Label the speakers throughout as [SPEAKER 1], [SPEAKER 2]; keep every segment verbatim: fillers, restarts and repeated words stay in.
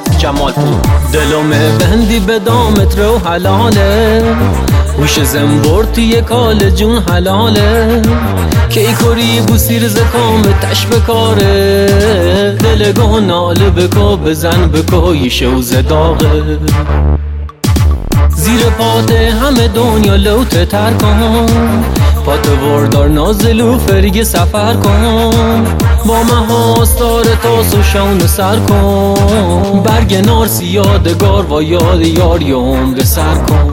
[SPEAKER 1] جمال دلم بندی به دامت رو حلاله هوش زنبورتی یه کال جون حلاله کی کری بوسیر زکام تش بکاره دلگاه ناله بکا بزن بکا یه شوز داغه زیر پاته همه دنیا لوته تر کن پات وردار نازلو فرگ سفر کن با مهاستار تاس و شون سر کن برگ نارسی یادگار و یاد یار یه عمر سر کن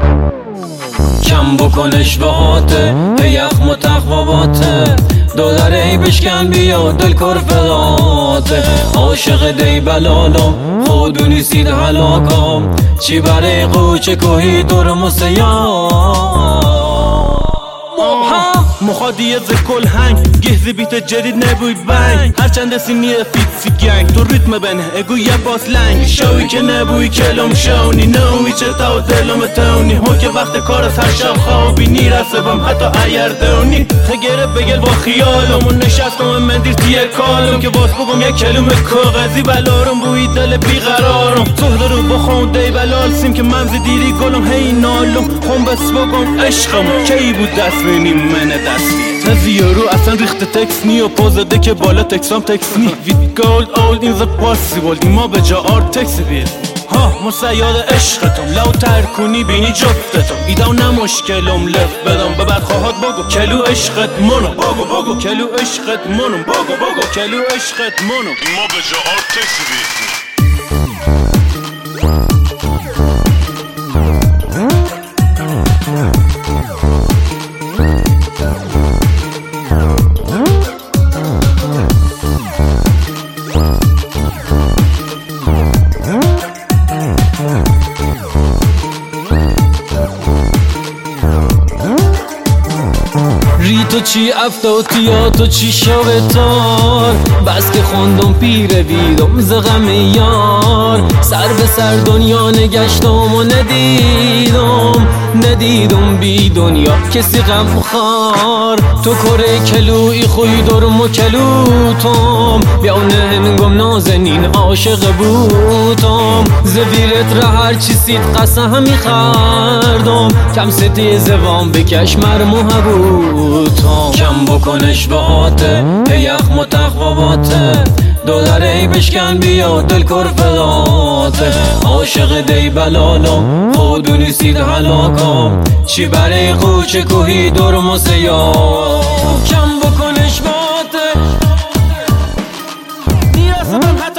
[SPEAKER 1] کم بکن اشباهاته یخ متخواباته دولار ای بشکن بیا دل کر فلاته عاشق دی بلالم خودونی سید حلاکم چی برای قوچه کوهی دور مسیام
[SPEAKER 2] مخادیه ز کل هنگ گهزی بیت جدید نبوی بنگ هرچند سینی فیتسی گنگ تو ریتم بنه اگو یه باس لنگ شوی که نبوی کلم شونی نوی چه تا دلم تونی هون که وقت کار از هر شب خوابی نیرسه بم حتی ایر دونی خگره بگل با خیالم و نشستم مندیر تیه کالم که باس بگم یک کلمه کاغذی بلارم بوی دل بیقرارم زهده رو بخون دی بلال سیم که ممزی دیری گلم هی نالم خون بس بگم عشقم کی بود دست بینیم منه تزی رو اصلا ریخت تکس نی و پوزده که بالا تکسام تکس نی وید گولد اولد این ز پاسیبل ایما به جا آرت تکس بید ها مسیاد عشقتم لو ترکونی بینی جفتتم ایداو نمشکلم لف بدم به برخواهات بگو کلو عشقت منو بگو بگو کلو عشقت منو بگو بگو کلو عشقت منو ایما به جا آرت تکس بید
[SPEAKER 1] ری تو چی افتاتیا تو چی شاوتار بس که خوندم پیر ویدم ز غم یار سر به سر دنیا نگشتم و ندیدم ندیدم بی دنیا کسی غم خار تو کره کلوی خوی درم و کلوتم بیاونه هنگم نازنین عاشق بودم زویرت را هر چی سید قسم همی خردم کم ستی زوام بکش مرمو هبوتم کم بکنش باته یخ متخواباته دولار ای بشکن بیا دل کر فلاته عاشق دی بلالم خودونی سید حلاکم چی برای قوچه کوهی دور مسیام کم بکنش باته نیرسم